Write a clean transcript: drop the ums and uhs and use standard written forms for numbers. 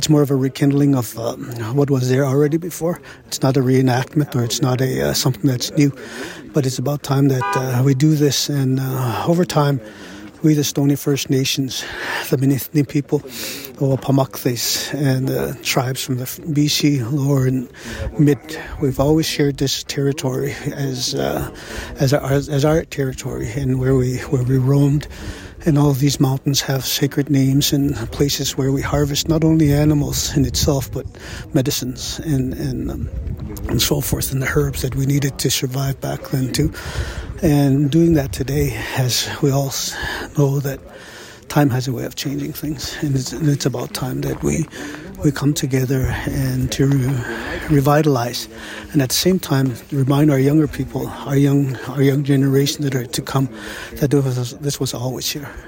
it's more of a rekindling of what was there already before. It's not a reenactment, or it's not a something that's new, but it's about time that we do this. And over time, we, the Stoney First Nations, the Minithini people, the Wapamakthis, and the tribes from the BC, Lower and Mid, we've always shared this territory as our territory, and where we roamed. And all of these mountains have sacred names and places where we harvest not only animals in itself, but medicines and so forth, and the herbs that we needed to survive back then too. And doing that today, as we all know, that time has a way of changing things, and it's about time that we come together and to revitalize, and at the same time remind our younger people, our young generation that are to come, that this was always here.